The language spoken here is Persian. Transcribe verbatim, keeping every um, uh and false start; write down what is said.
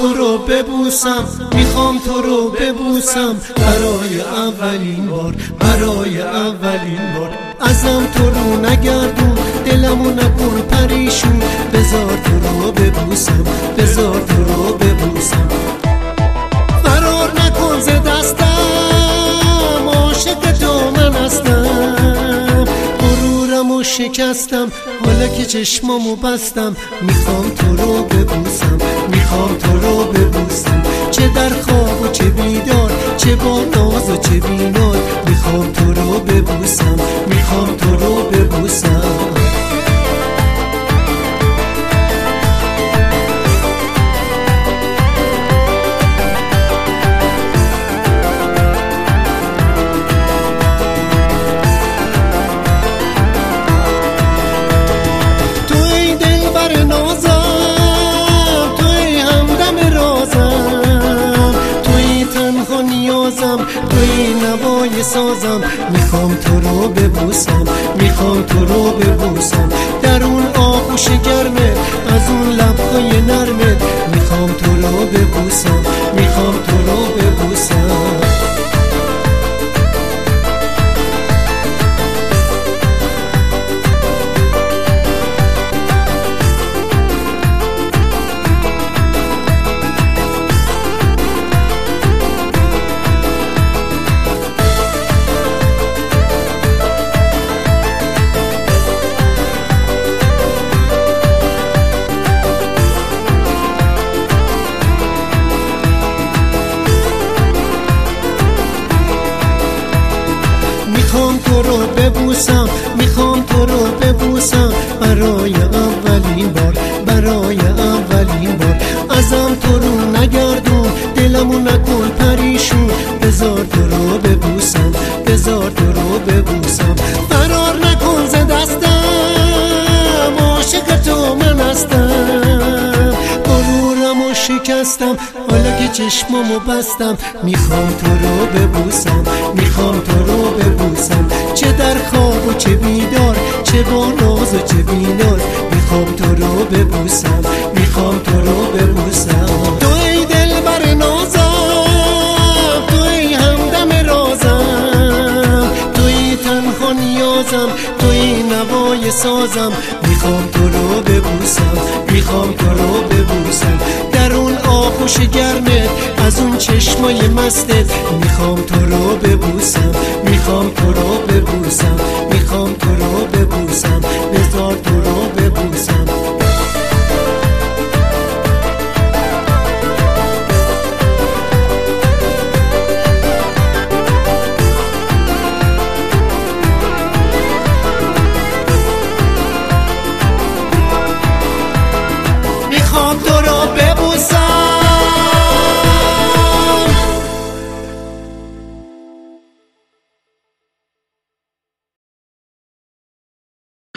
تو رو ببوسم، میخوام تو رو ببوسم برای اولین بار، برای اولین بار. ازم تو رو نگردون، دلمو نکن پریشون، بذار تو رو ببوسم، بذار تو رو ببوسم. فرار نکن ز دستم، عاشق تو من هستم. غرورمو شکستم حالا که چشمامو بستم، میخوام تو رو ببوسم، میخوام تو رو ببوسم. چه در خواب و چه بیدار، چه با ناز و چه بی‌ناز، میخوام تو رو ببوسم، میخوام تو رو ببوسم. توی نوای سازم، میخوام تو رو ببوسم، میخوام تو رو ببوسم. در اون آغوش گرمه، از اون لبهای نرمه، میخوام تو رو ببوسم، میخوام تو رو ببوسم. میخوام تو رو ببوسم، میخوام تو رو ببوسم برای اولین بار، برای اولین بار. ازم تو رو نگردون، دلمو نکن پریشون، بذار تو رو ببوسم، بذار تو رو ببوسم. فرار نکن ز دستم، عاشق تو من هستم. غرورمو شکستم حالا که چشمامو بستم، میخوام تو رو ببوسم، میخوام تو رو ببوسم. چه در خواب و چه بیدار، چه با ناز و چه بی‌ناز، میخوام تو رو ببوسم، میخوام تو رو ببوسم. توی دلبر نازم، توی همدم رازم، توی تنها نیازم، توی نوای سازم، میخوام تو رو ببوسم، میخوام تو رو ببوسم. در اون آغوش گرمت، از اون چشمای مستت، میخوام تو رو ببوسم، میخوام تو رو ببوسم، میخوام تو رو ببوسم.